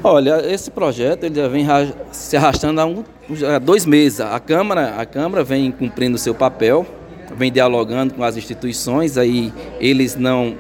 Olha, esse projeto ele já vem se arrastando há 2 meses. A Câmara vem cumprindo o seu papel, vem dialogando com as instituições, aí eles não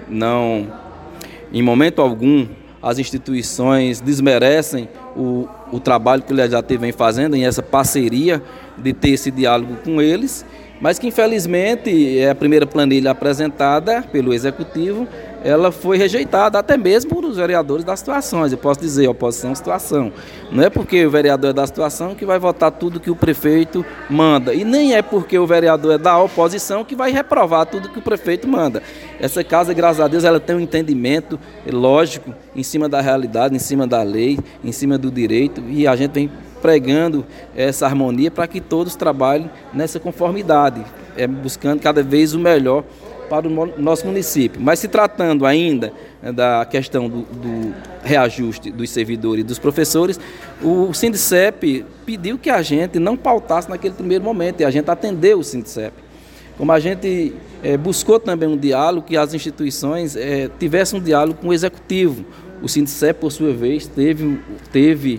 em momento algum, as instituições desmerecem o trabalho que o Legislativo vem fazendo em essa parceria de ter esse diálogo com eles, mas que infelizmente a primeira planilha apresentada pelo Executivo, ela foi rejeitada até mesmo por os vereadores das situações. Eu posso dizer, oposição à situação. Não é porque o vereador é da situação que vai votar tudo que o prefeito manda. E nem é porque o vereador é da oposição que vai reprovar tudo que o prefeito manda. Essa casa, graças a Deus, ela tem um entendimento lógico em cima da realidade, em cima da lei, em cima do direito. E a gente vem pregando essa harmonia para que todos trabalhem nessa conformidade, buscando cada vez o melhor para o nosso município. Mas se tratando ainda da questão do reajuste dos servidores e dos professores, o Sindicep pediu que a gente não pautasse naquele primeiro momento, e a gente atendeu o Sindicep. Como a gente buscou também um diálogo, que as instituições tivessem um diálogo com o Executivo. O Sindicep, por sua vez, teve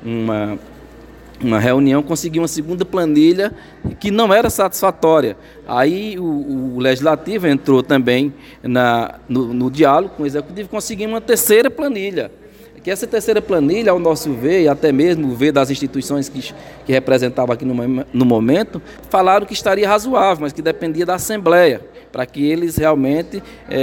uma reunião, conseguiu uma segunda planilha que não era satisfatória. Aí o Legislativo entrou também no diálogo com o Executivo e conseguiu uma terceira planilha. Que essa terceira planilha, ao nosso ver, e até mesmo o ver das instituições que representavam aqui no momento, falaram que estaria razoável, mas que dependia da Assembleia, para que eles realmente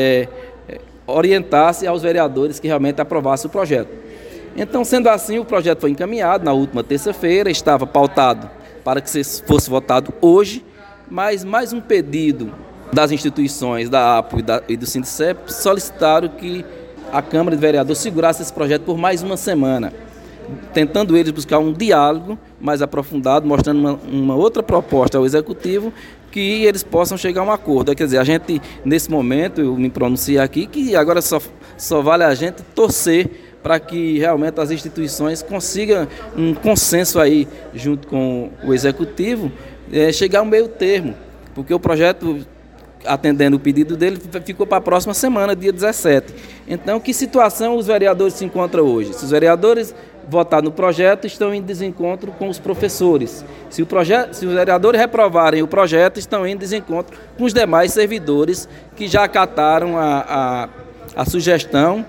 orientassem aos vereadores que realmente aprovassem o projeto. Então, sendo assim, o projeto foi encaminhado na última terça-feira, estava pautado para que fosse votado hoje, mas mais um pedido das instituições, da APO e do Sindicep, solicitaram que a Câmara de Vereadores segurasse esse projeto por mais uma semana, tentando eles buscar um diálogo mais aprofundado, mostrando uma outra proposta ao Executivo, que eles possam chegar a um acordo. Quer dizer, a gente, nesse momento, eu me pronunciei aqui, que agora só vale a gente torcer para que realmente as instituições consigam um consenso aí, junto com o Executivo, chegar ao meio termo, porque o projeto, atendendo o pedido dele, ficou para a próxima semana, dia 17. Então, que situação os vereadores se encontram hoje? Se os vereadores votarem no projeto, estão em desencontro com os professores. Se os vereadores reprovarem o projeto, estão em desencontro com os demais servidores que já acataram a sugestão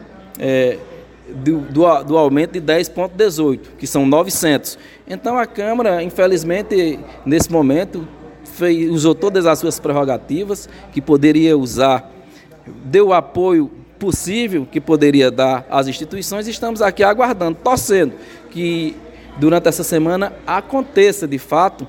do aumento de 10,18, que são 900. Então a Câmara, infelizmente, nesse momento, usou todas as suas prerrogativas que poderia usar, deu o apoio possível que poderia dar às instituições, e estamos aqui aguardando, torcendo que durante essa semana aconteça de fato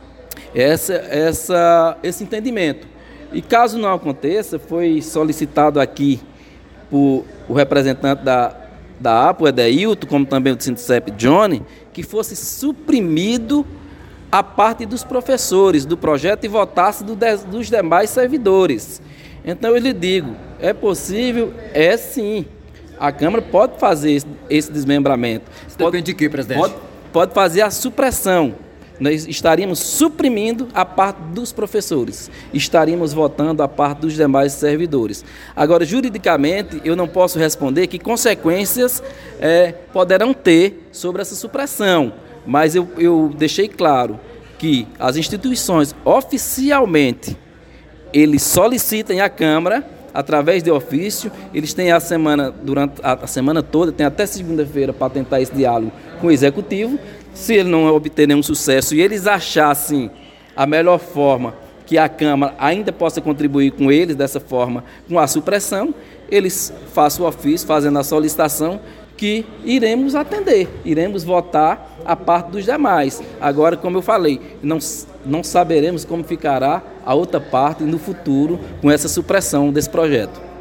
esse entendimento. E caso não aconteça, foi solicitado aqui por o representante da APO, Edeilton, como também do Sindicep, Johnny, que fosse suprimido a parte dos professores do projeto e votasse dos demais servidores. Então eu lhe digo, é possível? É sim. A Câmara pode fazer esse desmembramento. Isso depende de quê, presidente? Pode fazer a supressão. Nós estaríamos suprimindo a parte dos professores, estaríamos votando a parte dos demais servidores. Agora, juridicamente, eu não posso responder que consequências poderão ter sobre essa supressão, mas eu deixei claro que as instituições oficialmente, eles solicitem à Câmara, através de ofício, eles têm durante a semana toda, tem até segunda-feira para tentar esse diálogo com o Executivo. Se ele não obter nenhum sucesso e eles achassem a melhor forma que a Câmara ainda possa contribuir com eles, dessa forma, com a supressão, eles façam o ofício, fazendo a solicitação, que iremos atender, iremos votar a parte dos demais. Agora, como eu falei, não saberemos como ficará a outra parte no futuro com essa supressão desse projeto.